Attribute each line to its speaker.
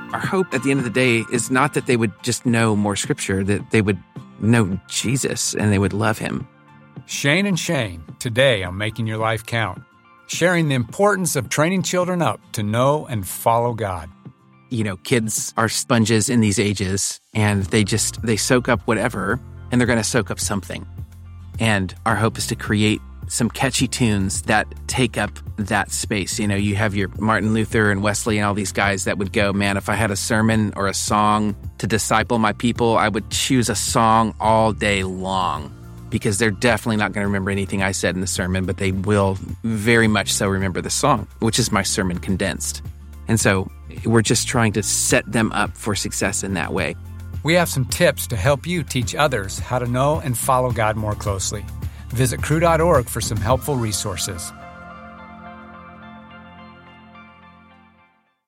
Speaker 1: Our hope at the end of the day is not that they would just know more scripture, that they would know Jesus and they would love him.
Speaker 2: Shane and Shane, today on Making Your Life Count, sharing the importance of training children up to know and follow God.
Speaker 1: You know, kids are sponges in these ages, and they soak up whatever, and they're going to soak up something. And our hope is to create some catchy tunes that take up that space. You know, you have your Martin Luther and Wesley and all these guys that would go, man, if I had a sermon or a song to disciple my people, I would choose a song all day long, because they're definitely not going to remember anything I said in the sermon, but they will very much so remember the song, which is my sermon condensed. And so we're just trying to set them up for success in that way.
Speaker 2: We have some tips to help you teach others how to know and follow God more closely. Visit cru.org for some helpful resources.